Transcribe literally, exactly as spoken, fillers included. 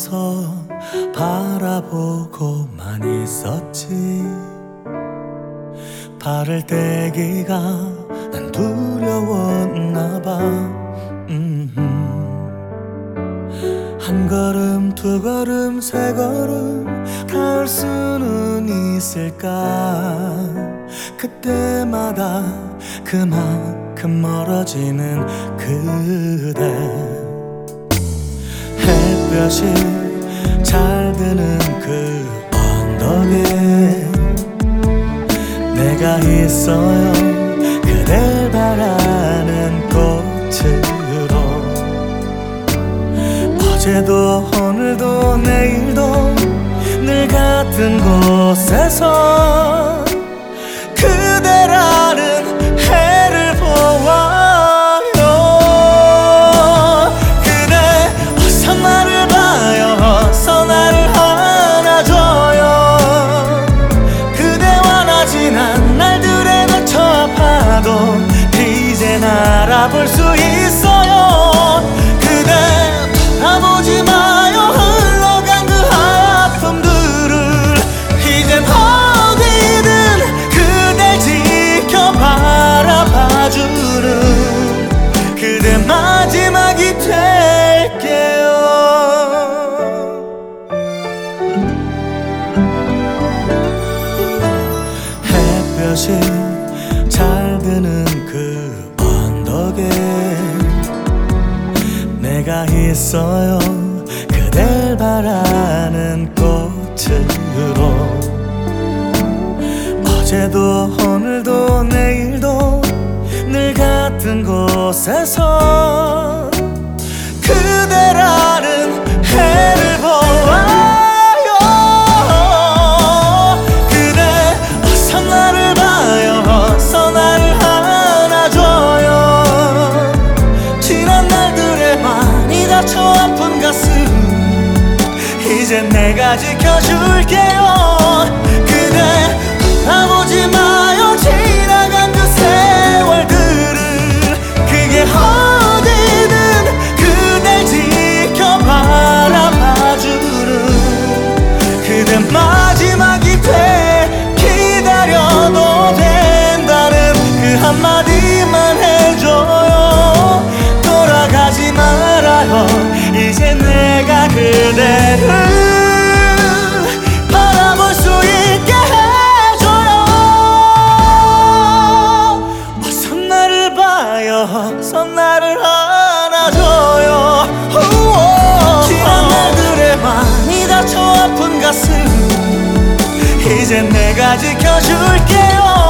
멀리서 바라보고만 있었지. 발을 떼기가 난 두려웠나봐. 한 걸음 두 걸음 세 걸음 닿을 수는 있을까. 그때마다 그만큼 멀어지는 그대. 햇볕이 잘 드는 그 언덕에 내가 있어요. 그댈 바라는 꽃으로. 어제도 오늘도 내일도 늘 같은 곳에서 그대라는 해를 보아요. 그대 어서 나를 봐요. 어서 나를 안아줘요. 그대와 나 지난 날들에 갇혀 아파도 이젠 알아볼 수 있어요. 그대 바라보지 마요. 흘러간 그 아픔들을 이젠 어디든 그댈 지켜 바라봐주는 그대 마지막이 될게요. 햇볕이 잘 드는 그 언덕에 내가 있어요. 그댈 바라는 꽃으로. 어제도 오늘도 내일도 늘 같은 곳에서 그대라는 해를 보아요. 그대 어서 나를 봐요. 어서 나를 안아줘요. 지난 날들에 많이 다쳐 아픈 가슴 이제 내가 지켜줄게요. 그대 바라보지 마요. 지나간 그 세월들을 그게 어디든 그댈 지켜 바라봐주는 그대 마지막이 돼 기다려도 된다는 그 한마디만 해줘요. 돌아가지 말아요. 이제 내가 그대를 바라볼 수 있게 해줘요. 어서 나를 봐요. 어서 나를 안아줘요. 우오. 지난 날들에 많이 다쳐 아픈 가슴 이제 내가 지켜줄게요.